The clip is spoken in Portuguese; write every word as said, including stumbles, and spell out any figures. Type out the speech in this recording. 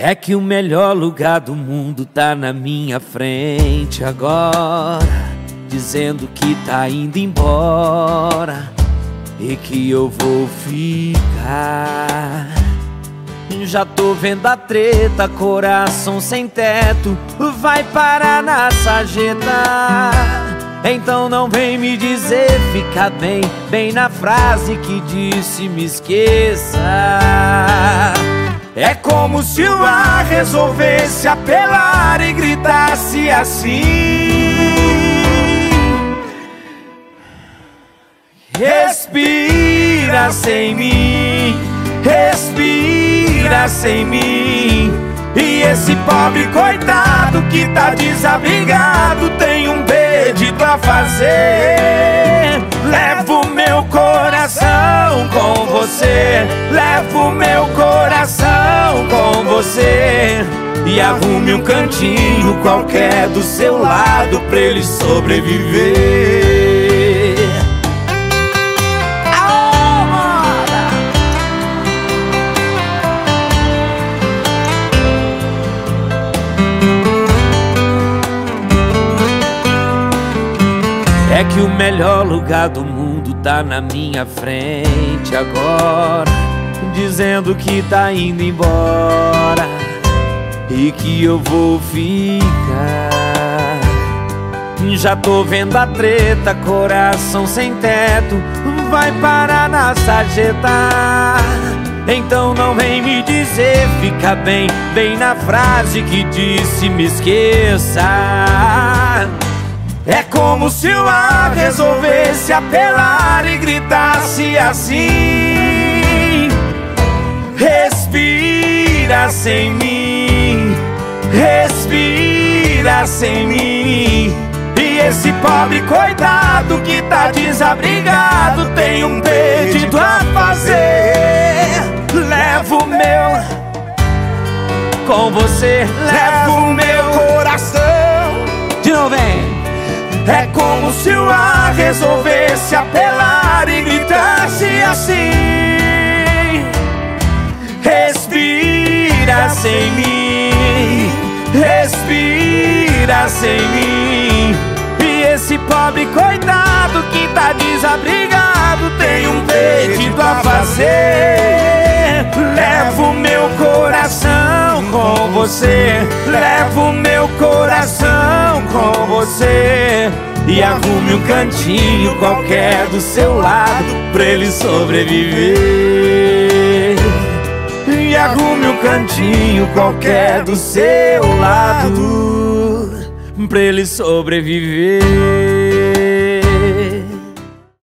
É que o melhor lugar do mundo tá na minha frente agora, dizendo que tá indo embora e que eu vou ficar. Já tô vendo a treta, coração sem teto vai parar na sarjeta. Então não vem me dizer fica bem, bem na frase que disse me esqueça. É como se o ar resolvesse apelar e gritasse assim: respira sem mim, respira sem mim. E esse pobre coitado que tá desabrigado tem um pedido a fazer. Leva o meu coração com você, leva o meu coração com você, e arrume um cantinho qualquer do seu lado pra ele sobreviver. É que o melhor lugar do mundo tá na minha frente agora, dizendo que tá indo embora e que eu vou ficar. Já tô vendo a treta, coração sem teto vai parar na sarjeta. Então não vem me dizer fica bem, bem na frase que disse me esqueça. É como se o ar resolvesse apelar e gritasse assim: respira sem mim, respira sem mim. E esse pobre coitado que tá desabrigado tem um pedido a fazer. Leva o meu com você, leva o meu coração. De novo, vem. É como se o ar resolvesse apelar e gritasse assim: respira sem mim, respira sem mim. E esse pobre coitado que tá desabrigado tem um pedido a fazer. Leva o meu coração com você, leva o meu coração com você, e arrume um cantinho qualquer do seu lado pra ele sobreviver. E arrume um cantinho qualquer do seu lado pra ele sobreviver.